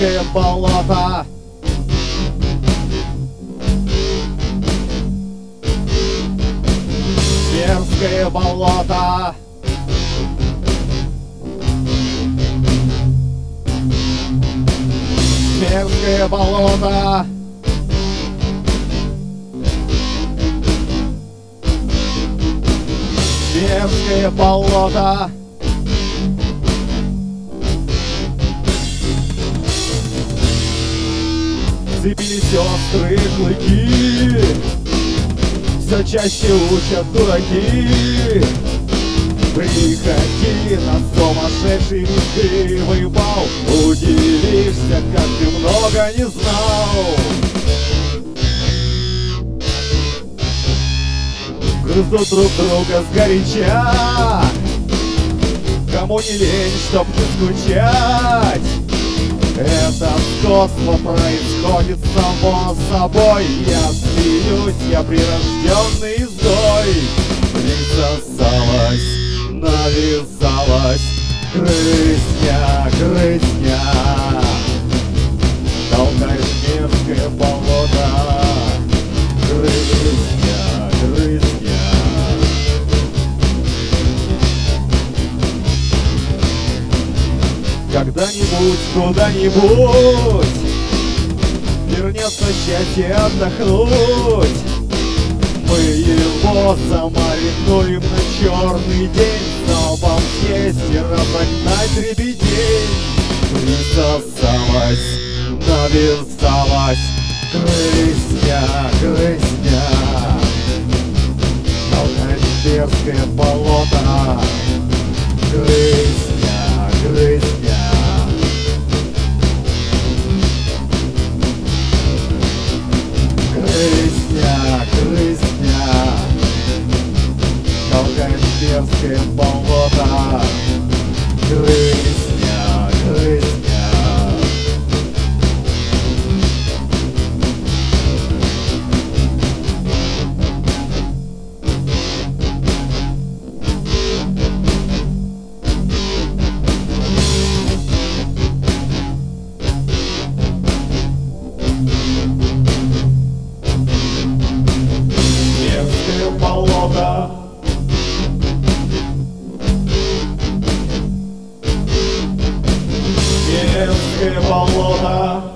мерзкое болото. Мерзкое болото. Мерзкое болото. Мерзкое болото. Вцепились острые клыки, все чаще учат дураки. Приходи на сумасшедший визгливый бал, удивишься, как ты много не знал. Грызут друг друга сгоряча, кому не лень, чтоб не скучать. Это сходство происходит само собой. Я смеюсь, я прирожденный изгой. Присосалась, навязалась грызня, грызня. Толкает мерзкое болото. Грызня, грызня. Когда-нибудь, куда-нибудь вернется счастье отдохнуть. Мы его замаринуем на черный день, снова съесть и разогнать дребедень. Присосалась, навязалась грызня, грызня. Толкает мерзкое болото. Грызня, грызня. Грызня, грызня. Толкает мерзкое болото. Грызня, грызня. Мерзкое болото. Мерзкое болото.